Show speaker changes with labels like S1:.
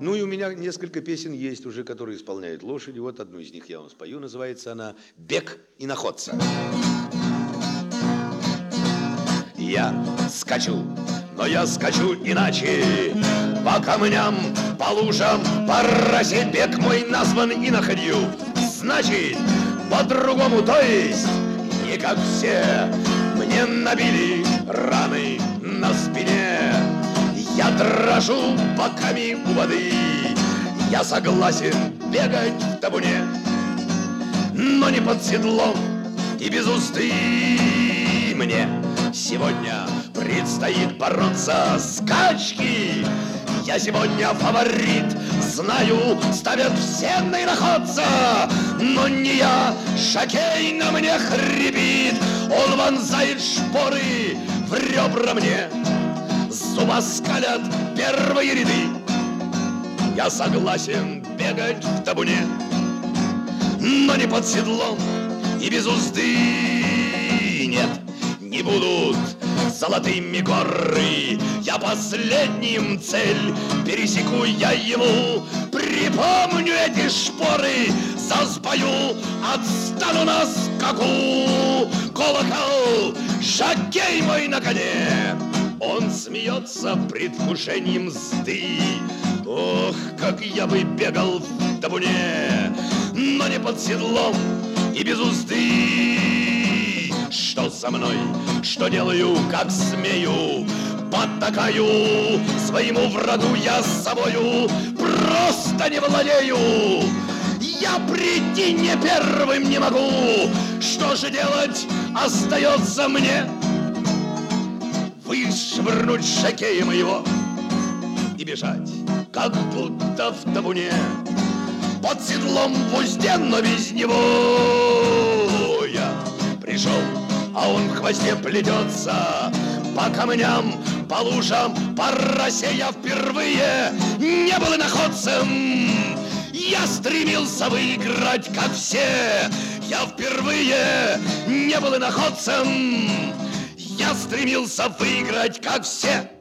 S1: Ну и у меня несколько песен есть уже, которые исполняют лошади. Вот одну из них я вам спою, называется она «Бег иноходца». Я скачу, но я скачу иначе, по камням, по лужам, по росе. Бег мой назван иноходью, значит, по-другому, то есть не как все. Мне набили раны на спине, я дрожу боками у воды. Я согласен бегать в табуне, но не под седлом и без узды. Мне сегодня предстоит бороться с скачки. Я сегодня фаворит, знаю, ставят все на иноходца. Но не я, шокей на мне хрипит. Он вонзает шпоры в ребра мне, зуба скалят первые ряды. Я согласен бегать в табуне, но не под седлом и без узды. Нет, не будут золотыми горы, я последним цель пересеку я ему. Припомню эти шпоры, заспою, отстану на скаку. Колокол, жокей мой на коне, он смеется предвкушением мзды. Ох, как я бы бегал в табуне, но не под седлом и без узды. Что со мной, что делаю, как смею, потакаю своему врагу я с собою, просто не владею. Я прийти не первым не могу, что же делать остается мне? Вышвырнуть шокея моего и бежать, как будто в табуне, под седлом в узде, но без него. Я пришел, а он в хвосте плетется, по камням, по лужам, по росе. Я впервые не был иноходцем, я стремился выиграть, как все. Я впервые не был иноходцем, я стремился выиграть, как все.